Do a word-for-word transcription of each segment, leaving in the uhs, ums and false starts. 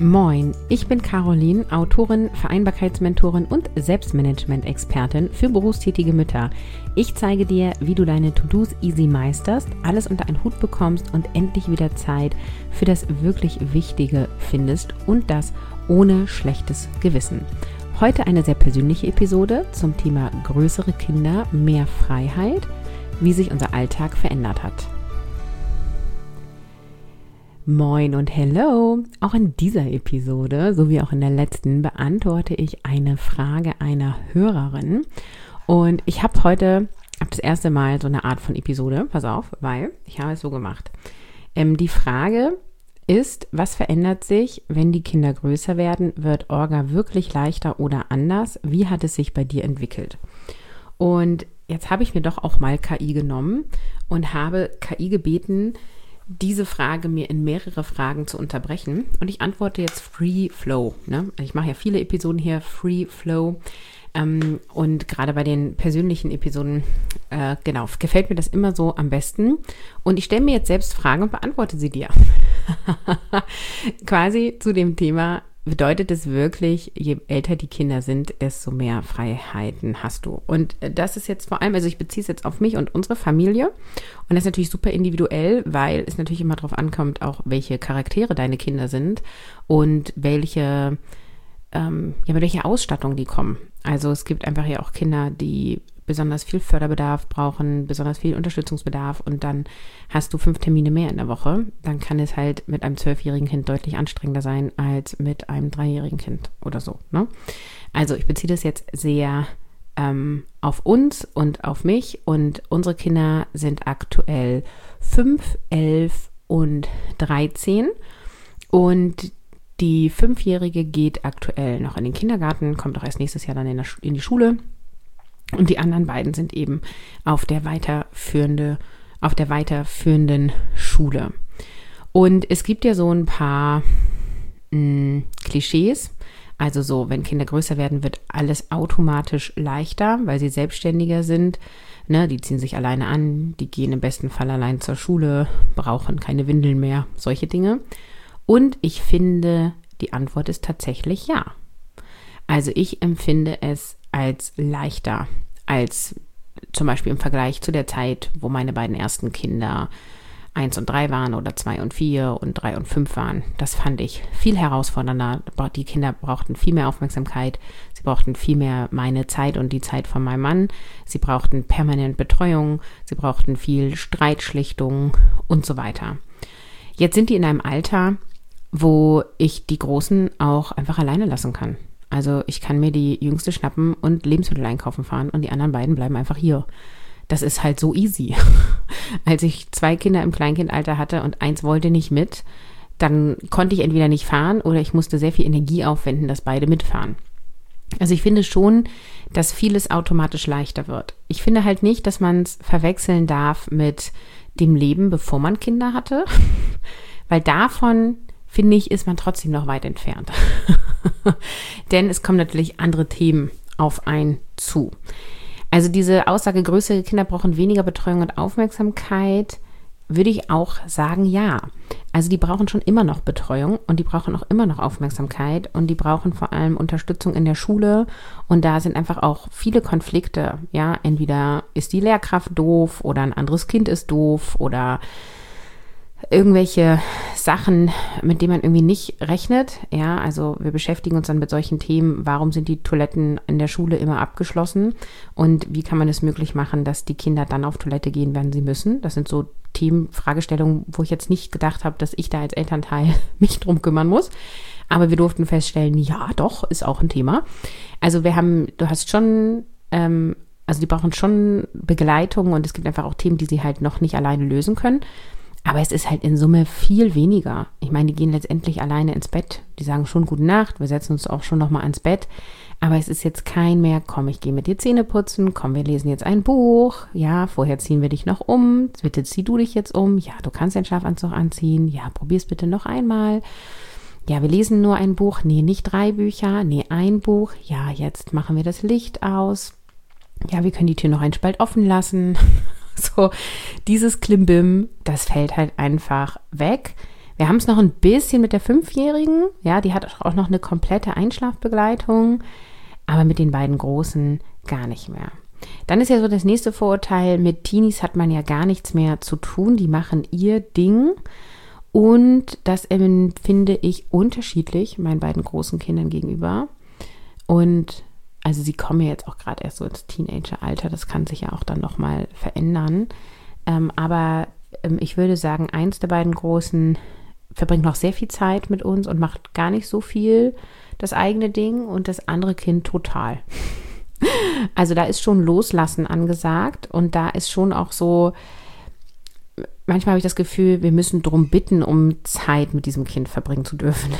Moin, ich bin Caroline, Autorin, Vereinbarkeitsmentorin und Selbstmanagement-Expertin für berufstätige Mütter. Ich zeige dir, wie du deine To-Dos easy meisterst, alles unter einen Hut bekommst und endlich wieder Zeit für das wirklich Wichtige findest und das ohne schlechtes Gewissen. Heute eine sehr persönliche Episode zum Thema größere Kinder, mehr Freiheit, wie sich unser Alltag verändert hat. Moin und hello! Auch in dieser Episode, so wie auch in der letzten, beantworte ich eine Frage einer Hörerin. Und ich habe heute hab das erste Mal so eine Art von Episode, pass auf, weil ich habe es so gemacht. Ähm, die Frage ist, was verändert sich, wenn die Kinder größer werden? Wird Orga wirklich leichter oder anders? Wie hat es sich bei dir entwickelt? Und jetzt habe ich mir doch auch mal K I genommen und habe K I gebeten, diese Frage mir in mehrere Fragen zu unterbrechen. Und ich antworte jetzt Free Flow. Ne? Ich mache ja viele Episoden hier, Free Flow. Ähm, und gerade bei den persönlichen Episoden, äh, genau, gefällt mir das immer so am besten. Und ich stelle mir jetzt selbst Fragen und beantworte sie dir. Quasi zu dem Thema, bedeutet es wirklich, je älter die Kinder sind, desto mehr Freiheiten hast du. Und das ist jetzt vor allem, also ich beziehe es jetzt auf mich und unsere Familie. Und das ist natürlich super individuell, weil es natürlich immer darauf ankommt, auch welche Charaktere deine Kinder sind und welche, ähm, ja, mit welcher Ausstattung die kommen. Also es gibt einfach ja auch Kinder, die besonders viel Förderbedarf brauchen, besonders viel Unterstützungsbedarf und dann hast du fünf Termine mehr in der Woche, dann kann es halt mit einem zwölfjährigen Kind deutlich anstrengender sein als mit einem dreijährigen Kind oder so. Ne? Also ich beziehe das jetzt sehr ähm, auf uns und auf mich und unsere Kinder sind aktuell fünf, elf und dreizehn und die Fünfjährige geht aktuell noch in den Kindergarten, kommt auch erst nächstes Jahr dann in, der, in die Schule. Und die anderen beiden sind eben auf der weiterführende, auf der weiterführenden Schule. Und es gibt ja so ein paar mh, Klischees. Also so, wenn Kinder größer werden, wird alles automatisch leichter, weil sie selbstständiger sind. Ne, die ziehen sich alleine an, die gehen im besten Fall allein zur Schule, brauchen keine Windeln mehr, solche Dinge. Und ich finde, die Antwort ist tatsächlich ja. Also ich empfinde es als leichter als zum Beispiel im Vergleich zu der Zeit, wo meine beiden ersten Kinder eins und drei waren oder zwei und vier und drei und fünf waren. Das fand ich viel herausfordernder. Die Kinder brauchten viel mehr Aufmerksamkeit. Sie brauchten viel mehr meine Zeit und die Zeit von meinem Mann. Sie brauchten permanent Betreuung. Sie brauchten viel Streitschlichtung und so weiter. Jetzt sind die in einem Alter, wo ich die Großen auch einfach alleine lassen kann. Also ich kann mir die Jüngste schnappen und Lebensmittel einkaufen fahren und die anderen beiden bleiben einfach hier. Das ist halt so easy. Als ich zwei Kinder im Kleinkindalter hatte und eins wollte nicht mit, dann konnte ich entweder nicht fahren oder ich musste sehr viel Energie aufwenden, dass beide mitfahren. Also ich finde schon, dass vieles automatisch leichter wird. Ich finde halt nicht, dass man es verwechseln darf mit dem Leben, bevor man Kinder hatte, weil davon, finde ich, ist man trotzdem noch weit entfernt. Denn es kommen natürlich andere Themen auf einen zu. Also diese Aussage, größere Kinder brauchen weniger Betreuung und Aufmerksamkeit, würde ich auch sagen, ja. Also die brauchen schon immer noch Betreuung und die brauchen auch immer noch Aufmerksamkeit und die brauchen vor allem Unterstützung in der Schule und da sind einfach auch viele Konflikte. Ja, entweder ist die Lehrkraft doof oder ein anderes Kind ist doof oder irgendwelche Sachen, mit denen man irgendwie nicht rechnet. Ja, also wir beschäftigen uns dann mit solchen Themen. Warum sind die Toiletten in der Schule immer abgeschlossen? Und wie kann man es möglich machen, dass die Kinder dann auf Toilette gehen, wenn sie müssen? Das sind so Themen, Fragestellungen, wo ich jetzt nicht gedacht habe, dass ich da als Elternteil mich drum kümmern muss. Aber wir durften feststellen, ja, doch, ist auch ein Thema. Also wir haben, du hast schon, ähm, also die brauchen schon Begleitung und es gibt einfach auch Themen, die sie halt noch nicht alleine lösen können. Aber es ist halt in Summe viel weniger. Ich meine, die gehen letztendlich alleine ins Bett. Die sagen schon gute Nacht, wir setzen uns auch schon nochmal ans Bett. Aber es ist jetzt kein mehr, komm, ich gehe mit dir Zähne putzen, komm, wir lesen jetzt ein Buch. Ja, vorher ziehen wir dich noch um. Bitte zieh du dich jetzt um. Ja, du kannst den Schlafanzug anziehen. Ja, probier's bitte noch einmal. Ja, wir lesen nur ein Buch. Nee, nicht drei Bücher. Nee, ein Buch. Ja, jetzt machen wir das Licht aus. Ja, wir können die Tür noch einen Spalt offen lassen. So, dieses Klimbim, das fällt halt einfach weg, Wir haben es noch ein bisschen mit der Fünfjährigen, ja, die hat auch noch eine komplette Einschlafbegleitung, aber mit den beiden Großen gar nicht mehr. Dann ist ja so das nächste Vorurteil, mit Teenies hat man ja gar nichts mehr zu tun, die machen ihr Ding und das empfinde ich unterschiedlich meinen beiden großen Kindern gegenüber und also sie kommen ja jetzt auch gerade erst so ins Teenageralter, das kann sich ja auch dann nochmal verändern, ähm, aber ähm, ich würde sagen, eins der beiden Großen verbringt noch sehr viel Zeit mit uns und macht gar nicht so viel das eigene Ding und das andere Kind total. Also da ist schon Loslassen angesagt und da ist schon auch so, manchmal habe ich das Gefühl, wir müssen darum bitten, um Zeit mit diesem Kind verbringen zu dürfen.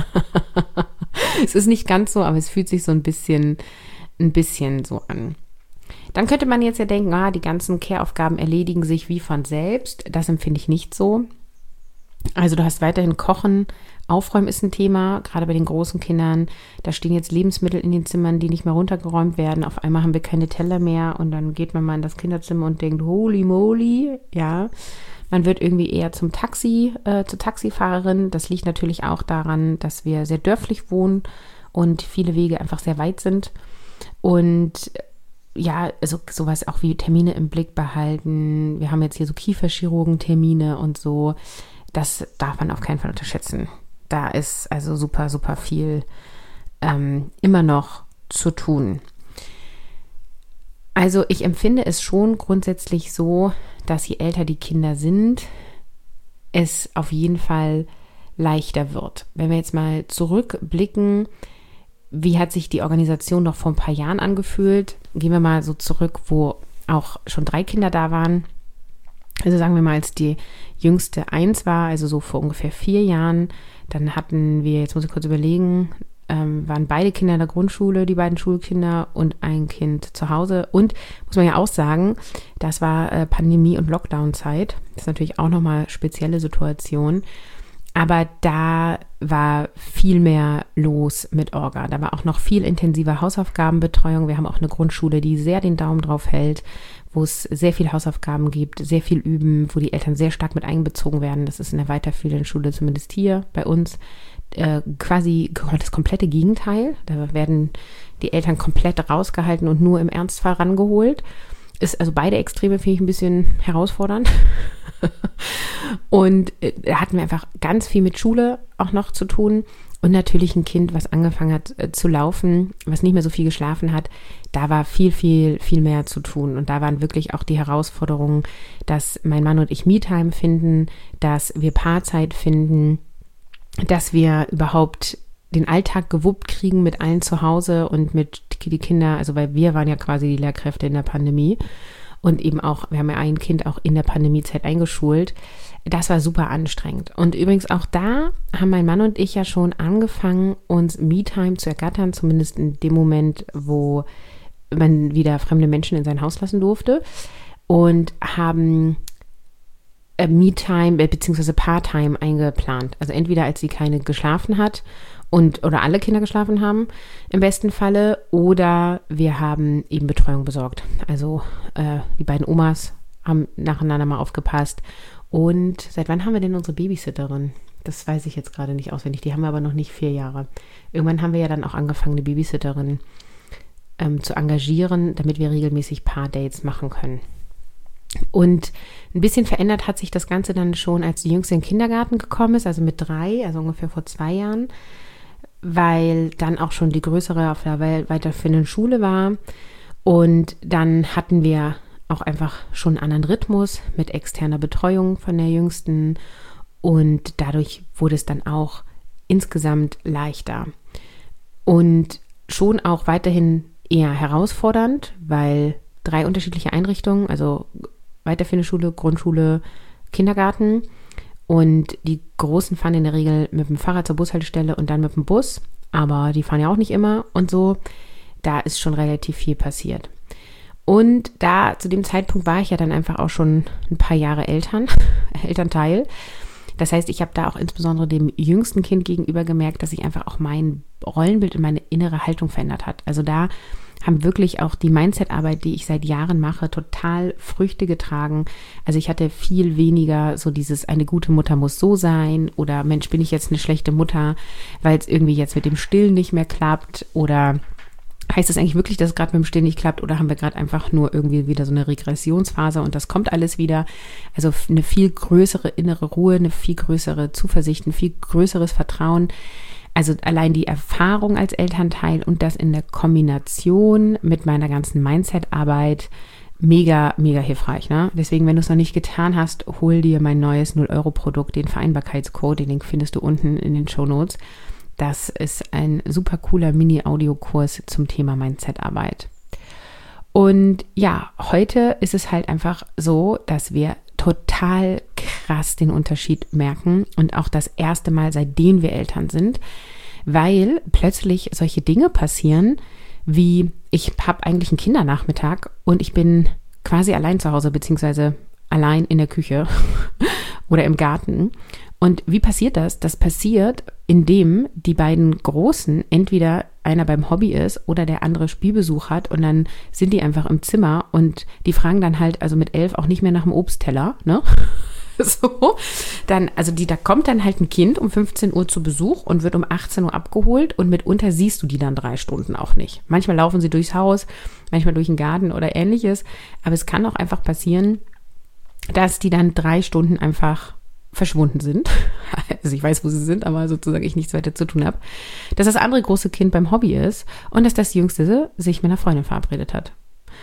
Es ist nicht ganz so, aber es fühlt sich so ein bisschen, ein bisschen so an. Dann könnte man jetzt ja denken, ah, die ganzen Care-Aufgaben erledigen sich wie von selbst. Das empfinde ich nicht so. Also du hast weiterhin Kochen, Aufräumen ist ein Thema, gerade bei den großen Kindern. Da stehen jetzt Lebensmittel in den Zimmern, die nicht mehr runtergeräumt werden. Auf einmal haben wir keine Teller mehr und dann geht man mal in das Kinderzimmer und denkt, holy moly, ja. Man wird irgendwie eher zum Taxi, äh, zur Taxifahrerin. Das liegt natürlich auch daran, dass wir sehr dörflich wohnen und viele Wege einfach sehr weit sind. Und ja, also sowas auch wie Termine im Blick behalten. Wir haben jetzt hier so Kieferchirurgen-Termine und so. Das darf man auf keinen Fall unterschätzen. Da ist also super, super viel ähm, immer noch zu tun. Also ich empfinde es schon grundsätzlich so, dass je älter die Kinder sind, es auf jeden Fall leichter wird. Wenn wir jetzt mal zurückblicken, wie hat sich die Organisation noch vor ein paar Jahren angefühlt? Gehen wir mal so zurück, wo auch schon drei Kinder da waren. Also sagen wir mal, als die jüngste eins war, also so vor ungefähr vier Jahren, dann hatten wir, jetzt muss ich kurz überlegen, ähm, waren beide Kinder in der Grundschule, die beiden Schulkinder und ein Kind zu Hause. Und muss man ja auch sagen, das war äh, Pandemie- und Lockdown-Zeit. Das ist natürlich auch nochmal eine spezielle Situation. Aber da war viel mehr los mit Orga. Da war auch noch viel intensiver Hausaufgabenbetreuung. Wir haben auch eine Grundschule, die sehr den Daumen drauf hält, wo es sehr viel Hausaufgaben gibt, sehr viel Üben, wo die Eltern sehr stark mit einbezogen werden. Das ist in der weiterführenden Schule, zumindest hier bei uns, äh, quasi das komplette Gegenteil. Da werden die Eltern komplett rausgehalten und nur im Ernstfall rangeholt. Ist also beide Extreme, finde ich, ein bisschen herausfordernd. Und äh, da hatten wir einfach ganz viel mit Schule auch noch zu tun. Und natürlich ein Kind, was angefangen hat äh, zu laufen, was nicht mehr so viel geschlafen hat, da war viel, viel, viel mehr zu tun. Und da waren wirklich auch die Herausforderungen, dass mein Mann und ich Me-Time finden, dass wir Paarzeit finden, dass wir überhaupt den Alltag gewuppt kriegen mit allen zu Hause und mit die Kinder, also weil wir waren ja quasi die Lehrkräfte in der Pandemie und eben auch, wir haben ja ein Kind auch in der Pandemiezeit eingeschult. Das war super anstrengend. Und übrigens auch da haben mein Mann und ich ja schon angefangen, uns Me-Time zu ergattern, zumindest in dem Moment, wo man wieder fremde Menschen in sein Haus lassen durfte und haben äh, Me-Time bzw. Part-Time eingeplant. Also entweder als sie keine geschlafen hat und oder alle Kinder geschlafen haben, im besten Falle, oder wir haben eben Betreuung besorgt. Also äh, die beiden Omas haben nacheinander mal aufgepasst. Und seit wann haben wir denn unsere Babysitterin? Das weiß ich jetzt gerade nicht auswendig. Die haben wir aber noch nicht vier Jahre. Irgendwann haben wir ja dann auch angefangen, eine Babysitterin ähm, zu engagieren, damit wir regelmäßig Paar-Dates machen können. Und ein bisschen verändert hat sich das Ganze dann schon, als die Jüngste in den Kindergarten gekommen ist, also mit drei, also ungefähr vor zwei Jahren, weil dann auch schon die größere auf der weiterführenden Schule war. Und dann hatten wir auch einfach schon einen anderen Rhythmus mit externer Betreuung von der Jüngsten. Und dadurch wurde es dann auch insgesamt leichter. Und schon auch weiterhin eher herausfordernd, weil drei unterschiedliche Einrichtungen, also weiterführende Schule, Grundschule, Kindergarten, und die Großen fahren in der Regel mit dem Fahrrad zur Bushaltestelle und dann mit dem Bus, aber die fahren ja auch nicht immer und so. Da ist schon relativ viel passiert. Und da, zu dem Zeitpunkt war ich ja dann einfach auch schon ein paar Jahre Eltern, Elternteil. Das heißt, ich habe da auch insbesondere dem jüngsten Kind gegenüber gemerkt, dass sich einfach auch mein Rollenbild und meine innere Haltung verändert hat. Also da haben wirklich auch die Mindset-Arbeit, die ich seit Jahren mache, total Früchte getragen. Also ich hatte viel weniger so dieses, eine gute Mutter muss so sein oder Mensch, bin ich jetzt eine schlechte Mutter, weil es irgendwie jetzt mit dem Stillen nicht mehr klappt oder heißt das eigentlich wirklich, dass es gerade mit dem Stillen nicht klappt oder haben wir gerade einfach nur irgendwie wieder so eine Regressionsphase und das kommt alles wieder. Also eine viel größere innere Ruhe, eine viel größere Zuversicht, ein viel größeres Vertrauen. Also allein die Erfahrung als Elternteil und das in der Kombination mit meiner ganzen Mindset-Arbeit, mega, mega hilfreich. Ne? Deswegen, wenn du es noch nicht getan hast, hol dir mein neues null Euro Produkt, den Vereinbarkeitscode, den Link findest du unten in den Shownotes. Das ist ein super cooler Mini-Audiokurs zum Thema Mindset-Arbeit. Und ja, heute ist es halt einfach so, dass wir total krass den Unterschied merken und auch das erste Mal, seitdem wir Eltern sind, weil plötzlich solche Dinge passieren, wie ich habe eigentlich einen Kindernachmittag und ich bin quasi allein zu Hause, beziehungsweise allein in der Küche oder im Garten. Und wie passiert das? Das passiert, indem die beiden Großen entweder einer beim Hobby ist oder der andere Spielbesuch hat und dann sind die einfach im Zimmer und die fragen dann halt also mit elf auch nicht mehr nach dem Obstteller, ne? So, dann, also die, da kommt dann halt ein Kind um fünfzehn Uhr zu Besuch und wird um achtzehn Uhr abgeholt und mitunter siehst du die dann drei Stunden auch nicht. Manchmal laufen sie durchs Haus, manchmal durch den Garten oder ähnliches, aber es kann auch einfach passieren, dass die dann drei Stunden einfach verschwunden sind. Also ich weiß, wo sie sind, aber sozusagen ich nichts weiter zu tun habe. Dass das andere große Kind beim Hobby ist und dass das jüngste sich mit einer Freundin verabredet hat.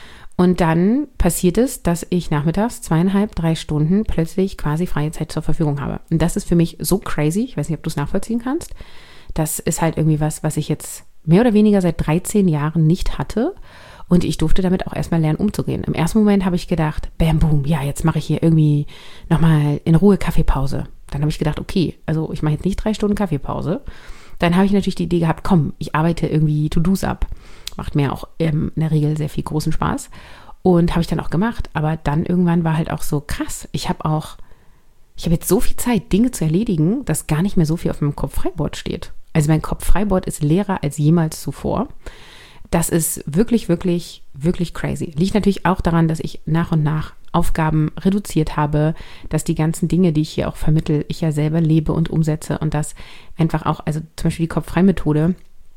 Und dann passiert es, dass ich nachmittags zweieinhalb, drei Stunden plötzlich quasi freie Zeit zur Verfügung habe. Und das ist für mich so crazy. Ich weiß nicht, ob du es nachvollziehen kannst. Das ist halt irgendwie was, was ich jetzt mehr oder weniger seit dreizehn Jahren nicht hatte. Und ich durfte damit auch erstmal lernen, umzugehen. Im ersten Moment habe ich gedacht, bam, boom, ja, jetzt mache ich hier irgendwie nochmal in Ruhe Kaffeepause. Dann habe ich gedacht, okay, also ich mache jetzt nicht drei Stunden Kaffeepause. Dann habe ich natürlich die Idee gehabt, komm, ich arbeite irgendwie To-Dos ab. Macht mir auch ähm, in der Regel sehr viel großen Spaß. Und habe ich dann auch gemacht. Aber dann irgendwann war halt auch so krass. Ich habe auch, ich habe jetzt so viel Zeit, Dinge zu erledigen, dass gar nicht mehr so viel auf meinem Kopf-Freiboard steht. Also mein Kopf-Freiboard ist leerer als jemals zuvor. Das ist wirklich, wirklich, wirklich crazy. Liegt natürlich auch daran, dass ich nach und nach Aufgaben reduziert habe, dass die ganzen Dinge, die ich hier auch vermittle, ich ja selber lebe und umsetze und dass einfach auch, also zum Beispiel die Kopf-Frei-Methode,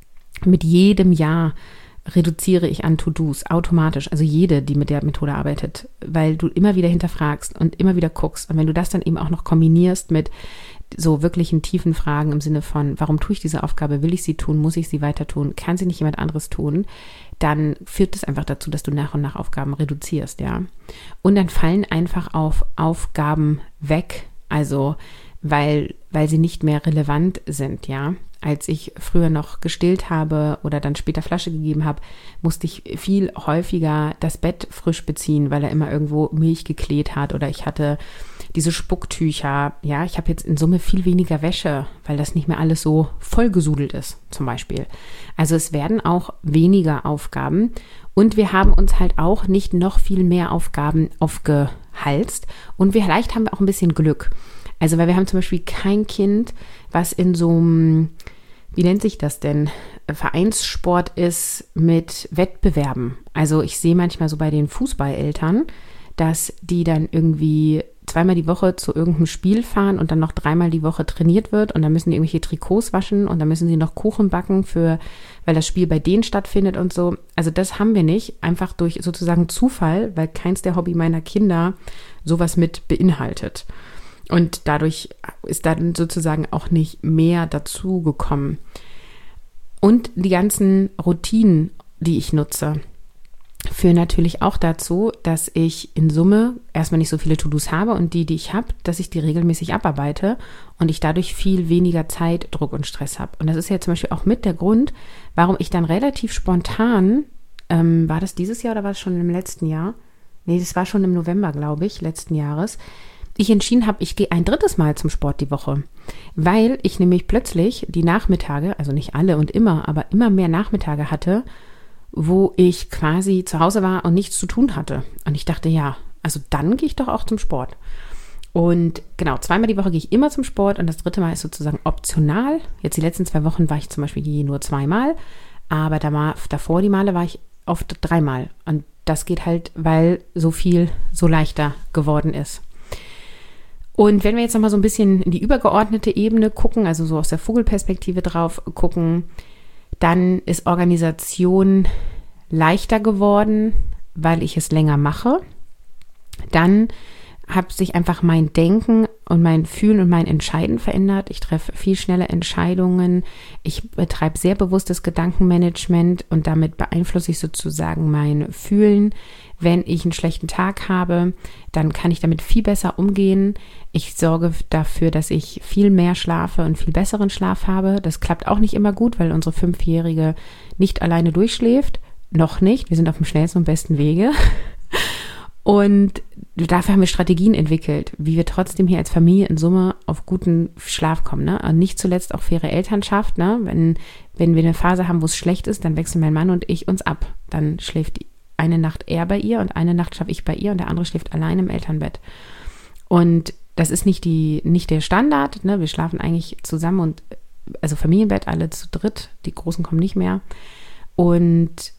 mit jedem Jahr reduziere ich an To-Dos automatisch, also jede, die mit der Methode arbeitet, weil du immer wieder hinterfragst und immer wieder guckst. Und wenn du das dann eben auch noch kombinierst mit so wirklichen tiefen Fragen im Sinne von, warum tue ich diese Aufgabe, will ich sie tun, muss ich sie weiter tun, kann sie nicht jemand anderes tun, dann führt es einfach dazu, dass du nach und nach Aufgaben reduzierst, ja. Und dann fallen einfach auf Aufgaben weg, also weil, weil sie nicht mehr relevant sind, ja. Als ich früher noch gestillt habe oder dann später Flasche gegeben habe, musste ich viel häufiger das Bett frisch beziehen, weil er immer irgendwo Milch gekleht hat oder ich hatte diese Spucktücher. Ja, ich habe jetzt in Summe viel weniger Wäsche, weil das nicht mehr alles so vollgesudelt ist, zum Beispiel. Also es werden auch weniger Aufgaben und wir haben uns halt auch nicht noch viel mehr Aufgaben aufgehalst und wir, vielleicht haben wir auch ein bisschen Glück. Also weil wir haben zum Beispiel kein Kind, was in so einem, wie nennt sich das denn, Vereinssport ist mit Wettbewerben. Also ich sehe manchmal so bei den Fußballeltern, dass die dann irgendwie zweimal die Woche zu irgendeinem Spiel fahren und dann noch dreimal die Woche trainiert wird und dann müssen die irgendwelche Trikots waschen und dann müssen sie noch Kuchen backen, für, weil das Spiel bei denen stattfindet und so. Also das haben wir nicht, einfach durch sozusagen Zufall, weil keins der Hobby meiner Kinder sowas mit beinhaltet. Und dadurch ist dann sozusagen auch nicht mehr dazu gekommen. Und die ganzen Routinen, die ich nutze, führen natürlich auch dazu, dass ich in Summe erstmal nicht so viele To-Dos habe und die, die ich habe, dass ich die regelmäßig abarbeite und ich dadurch viel weniger Zeit, Druck und Stress habe. Und das ist ja zum Beispiel auch mit der Grund, warum ich dann relativ spontan, ähm, war das dieses Jahr oder war das schon im letzten Jahr? Nee, das war schon im November, glaube ich, letzten Jahres, ich entschieden habe, ich gehe ein drittes Mal zum Sport die Woche, weil ich nämlich plötzlich die Nachmittage, also nicht alle und immer, aber immer mehr Nachmittage hatte, wo ich quasi zu Hause war und nichts zu tun hatte. Und ich dachte, ja, also dann gehe ich doch auch zum Sport. Und genau, zweimal die Woche gehe ich immer zum Sport und das dritte Mal ist sozusagen optional. Jetzt die letzten zwei Wochen war ich zum Beispiel je nur zweimal, aber da, davor die Male war ich oft dreimal. Und das geht halt, weil so viel so leichter geworden ist. Und wenn wir jetzt nochmal so ein bisschen in die übergeordnete Ebene gucken, also so aus der Vogelperspektive drauf gucken, dann ist Organisation leichter geworden, weil ich es länger mache. Dann hat sich einfach mein Denken und mein Fühlen und mein Entscheiden verändert. Ich treffe viel schneller Entscheidungen. Ich betreibe sehr bewusstes Gedankenmanagement und damit beeinflusse ich sozusagen mein Fühlen. Wenn ich einen schlechten Tag habe, dann kann ich damit viel besser umgehen. Ich sorge dafür, dass ich viel mehr schlafe und viel besseren Schlaf habe. Das klappt auch nicht immer gut, weil unsere Fünfjährige nicht alleine durchschläft. Noch nicht. Wir sind auf dem schnellsten und besten Wege. Und dafür haben wir Strategien entwickelt, wie wir trotzdem hier als Familie in Summe auf guten Schlaf kommen. Ne? Und nicht zuletzt auch faire Elternschaft. Ne? Wenn, wenn wir eine Phase haben, wo es schlecht ist, dann wechseln mein Mann und ich uns ab. Dann schläft eine Nacht er bei ihr und eine Nacht schlafe ich bei ihr und der andere schläft allein im Elternbett. Und das ist nicht, die, nicht der Standard. Ne? Wir schlafen eigentlich zusammen und also Familienbett, alle zu dritt. Die Großen kommen nicht mehr. Und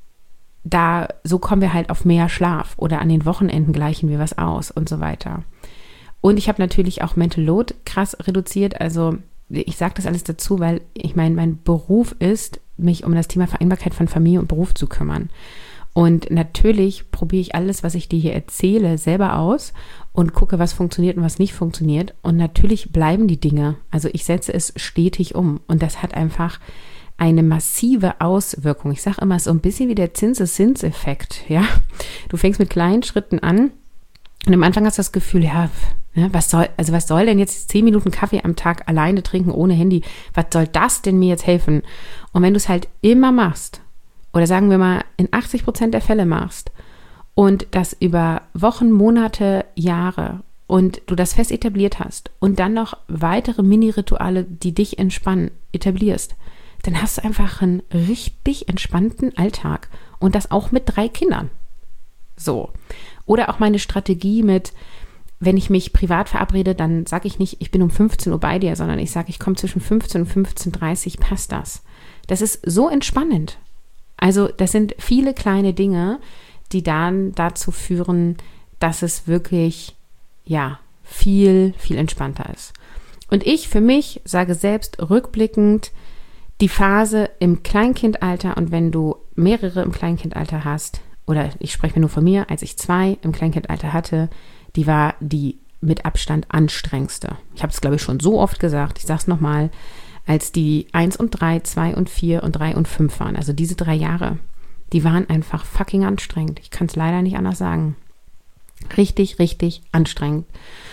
da, so kommen wir halt auf mehr Schlaf oder an den Wochenenden gleichen wir was aus und so weiter. Und ich habe natürlich auch Mental Load krass reduziert. Also ich sage das alles dazu, weil ich meine, mein Beruf ist, mich um das Thema Vereinbarkeit von Familie und Beruf zu kümmern. Und natürlich probiere ich alles, was ich dir hier erzähle, selber aus und gucke, was funktioniert und was nicht funktioniert. Und natürlich bleiben die Dinge. Also ich setze es stetig um. Und das hat einfach eine massive Auswirkung. Ich sage immer, es ist so ein bisschen wie der Zinseszins-Effekt. Ja? Du fängst mit kleinen Schritten an und am Anfang hast du das Gefühl, ja, was soll, also was soll denn jetzt zehn Minuten Kaffee am Tag alleine trinken ohne Handy? Was soll das denn mir jetzt helfen? Und wenn du es halt immer machst, oder sagen wir mal in achtzig Prozent der Fälle machst und das über Wochen, Monate, Jahre und du das fest etabliert hast und dann noch weitere Mini-Rituale, die dich entspannen, etablierst, dann hast du einfach einen richtig entspannten Alltag und das auch mit drei Kindern. So. Oder auch meine Strategie mit, wenn ich mich privat verabrede, dann sage ich nicht, ich bin um fünfzehn Uhr bei dir, sondern ich sage, ich komme zwischen fünfzehn und fünfzehn Uhr dreißig, passt das. Das ist so entspannend. Also das sind viele kleine Dinge, die dann dazu führen, dass es wirklich, ja, viel, viel entspannter ist. Und ich für mich sage selbst rückblickend, die Phase im Kleinkindalter und wenn du mehrere im Kleinkindalter hast, oder ich spreche mir nur von mir, als ich zwei im Kleinkindalter hatte, die war die mit Abstand anstrengendste. Ich habe es, glaube ich, schon so oft gesagt, ich sage es nochmal, als die eins und drei, zwei und vier und drei und fünf waren, also diese drei Jahre, die waren einfach fucking anstrengend. Ich kann es leider nicht anders sagen. Richtig, richtig anstrengend.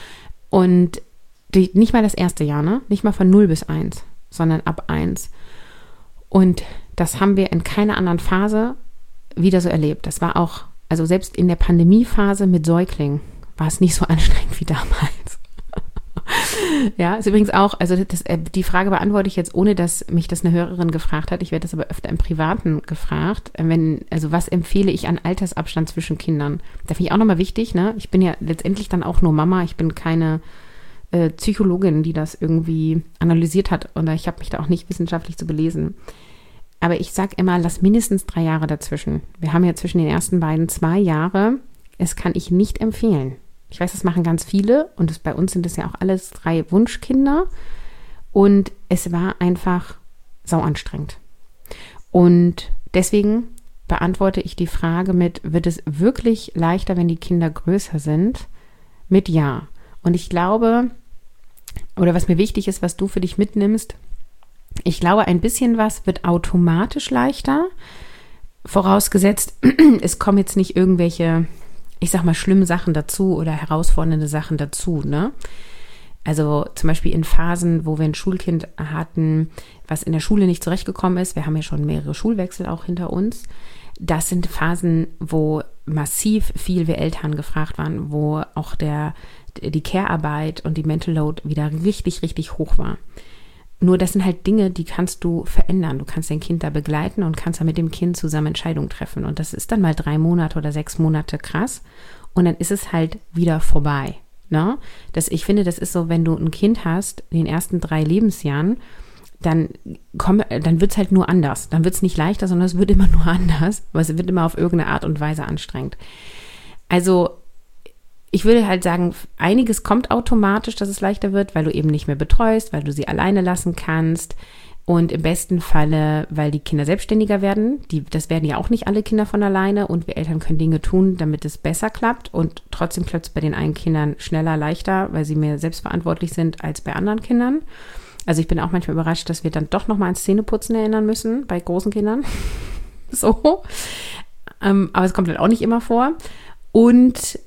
Und die, nicht mal das erste Jahr, ne? Nicht mal von null bis eins, sondern ab eins. Und das haben wir in keiner anderen Phase wieder so erlebt. Das war auch, also selbst in der Pandemiephase mit Säuglingen war es nicht so anstrengend wie damals. Ja, ist übrigens auch, also das, die Frage beantworte ich jetzt, ohne dass mich das eine Hörerin gefragt hat. Ich werde das aber öfter im Privaten gefragt. Wenn, also was empfehle ich an Altersabstand zwischen Kindern? Da finde ich auch nochmal wichtig, ne? Ich bin ja letztendlich dann auch nur Mama. Ich bin keine äh, Psychologin, die das irgendwie analysiert hat. Oder ich habe mich da auch nicht wissenschaftlich zu belesen. Aber ich sage immer, lass mindestens drei Jahre dazwischen. Wir haben ja zwischen den ersten beiden zwei Jahre. Es kann ich nicht empfehlen. Ich weiß, das machen ganz viele und das, bei uns sind es ja auch alles drei Wunschkinder und es war einfach sau anstrengend. Und deswegen beantworte ich die Frage mit, wird es wirklich leichter, wenn die Kinder größer sind? Mit ja. Und ich glaube, oder was mir wichtig ist, was du für dich mitnimmst, ich glaube, ein bisschen was wird automatisch leichter, vorausgesetzt, es kommen jetzt nicht irgendwelche, ich sag mal, schlimme Sachen dazu oder herausfordernde Sachen dazu, ne? Also zum Beispiel in Phasen, wo wir ein Schulkind hatten, was in der Schule nicht zurechtgekommen ist, wir haben ja schon mehrere Schulwechsel auch hinter uns, das sind Phasen, wo massiv viel wir Eltern gefragt waren, wo auch der, die Care-Arbeit und die Mental Load wieder richtig, richtig hoch war. Nur das sind halt Dinge, die kannst du verändern. Du kannst dein Kind da begleiten und kannst dann mit dem Kind zusammen Entscheidungen treffen. Und das ist dann mal drei Monate oder sechs Monate krass. Und dann ist es halt wieder vorbei. Ne? Das, ich finde, das ist so, wenn du ein Kind hast, in den ersten drei Lebensjahren, dann, komm, dann wird es halt nur anders. Dann wird es nicht leichter, sondern es wird immer nur anders, aber es wird immer auf irgendeine Art und Weise anstrengend. Also ich würde halt sagen, einiges kommt automatisch, dass es leichter wird, weil du eben nicht mehr betreust, weil du sie alleine lassen kannst und im besten Falle, weil die Kinder selbstständiger werden. Die, das werden ja auch nicht alle Kinder von alleine und wir Eltern können Dinge tun, damit es besser klappt und trotzdem klappt es bei den einen Kindern schneller, leichter, weil sie mehr selbstverantwortlich sind als bei anderen Kindern. Also ich bin auch manchmal überrascht, dass wir dann doch nochmal ans Zähneputzen erinnern müssen bei großen Kindern. So. Ähm, aber es kommt halt auch nicht immer vor. Und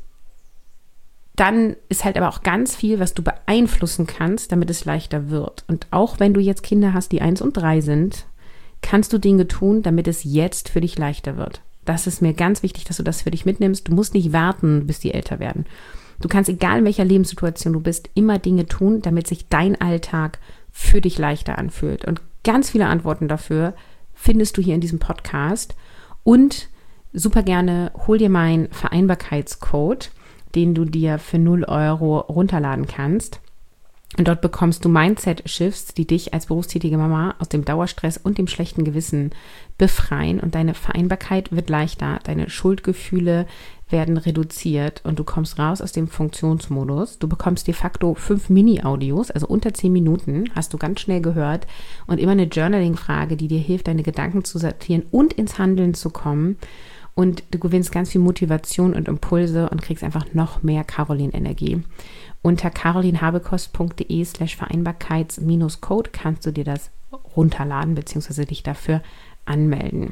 dann ist halt aber auch ganz viel, was du beeinflussen kannst, damit es leichter wird. Und auch wenn du jetzt Kinder hast, die eins und drei sind, kannst du Dinge tun, damit es jetzt für dich leichter wird. Das ist mir ganz wichtig, dass du das für dich mitnimmst. Du musst nicht warten, bis die älter werden. Du kannst, egal in welcher Lebenssituation du bist, immer Dinge tun, damit sich dein Alltag für dich leichter anfühlt. Und ganz viele Antworten dafür findest du hier in diesem Podcast. Und super gerne hol dir meinen Vereinbarkeitscode, den du dir für null Euro runterladen kannst. Und dort bekommst du Mindset-Shifts, die dich als berufstätige Mama aus dem Dauerstress und dem schlechten Gewissen befreien. Und deine Vereinbarkeit wird leichter, deine Schuldgefühle werden reduziert und du kommst raus aus dem Funktionsmodus. Du bekommst de facto fünf Mini-Audios, also unter zehn Minuten, hast du ganz schnell gehört. Und immer eine Journaling-Frage, die dir hilft, deine Gedanken zu sortieren und ins Handeln zu kommen. Und du gewinnst ganz viel Motivation und Impulse und kriegst einfach noch mehr Caroline-Energie. Unter carolinhabekost.de slash Vereinbarkeits-Code kannst du dir das runterladen bzw. dich dafür anmelden.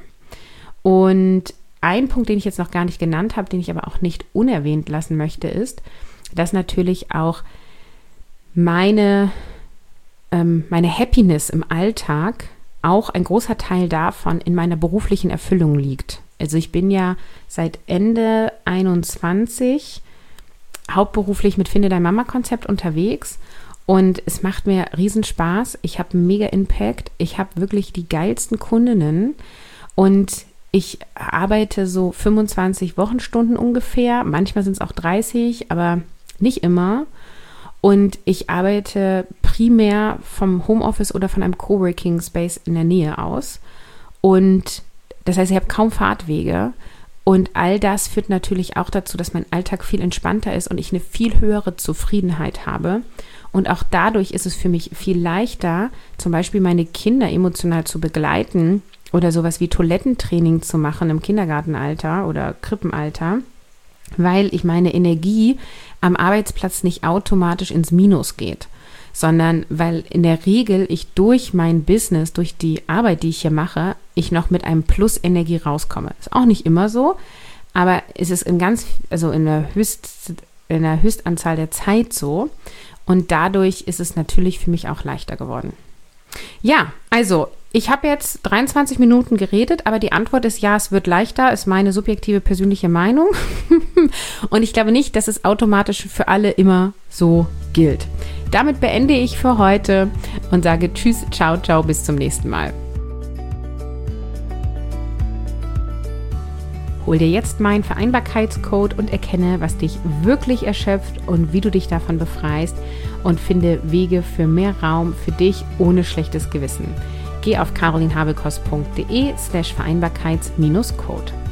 Und ein Punkt, den ich jetzt noch gar nicht genannt habe, den ich aber auch nicht unerwähnt lassen möchte, ist, dass natürlich auch meine, ähm, meine Happiness im Alltag auch ein großer Teil davon in meiner beruflichen Erfüllung liegt. Also ich bin ja seit Ende einundzwanzig hauptberuflich mit Finde Dein Mama-Konzept unterwegs und es macht mir riesen Spaß. Ich habe einen mega Impact. Ich habe wirklich die geilsten Kundinnen und ich arbeite so fünfundzwanzig Wochenstunden ungefähr. Manchmal sind es auch dreißig, aber nicht immer. Und ich arbeite primär vom Homeoffice oder von einem Coworking Space in der Nähe aus. Und das heißt, ich habe kaum Fahrtwege. Und all das führt natürlich auch dazu, dass mein Alltag viel entspannter ist und ich eine viel höhere Zufriedenheit habe. Und auch dadurch ist es für mich viel leichter, zum Beispiel meine Kinder emotional zu begleiten oder sowas wie Toilettentraining zu machen im Kindergartenalter oder Krippenalter, weil ich meine Energie am Arbeitsplatz nicht automatisch ins Minus geht, sondern weil in der Regel ich durch mein Business, durch die Arbeit, die ich hier mache, ich noch mit einem Plus Energie rauskomme. Ist auch nicht immer so, aber es ist in ganz, also in der Höchst, in der Höchstanzahl der Zeit so und dadurch ist es natürlich für mich auch leichter geworden. Ja, also ich habe jetzt dreiundzwanzig Minuten geredet, aber die Antwort ist ja, es wird leichter, ist meine subjektive persönliche Meinung und ich glaube nicht, dass es automatisch für alle immer so gilt. Damit beende ich für heute und sage Tschüss, ciao, ciao, bis zum nächsten Mal. Hol dir jetzt meinen Vereinbarkeitscode und erkenne, was dich wirklich erschöpft und wie du dich davon befreist und finde Wege für mehr Raum für dich ohne schlechtes Gewissen. Geh auf carolinhabekost.de slash Vereinbarkeits-Code.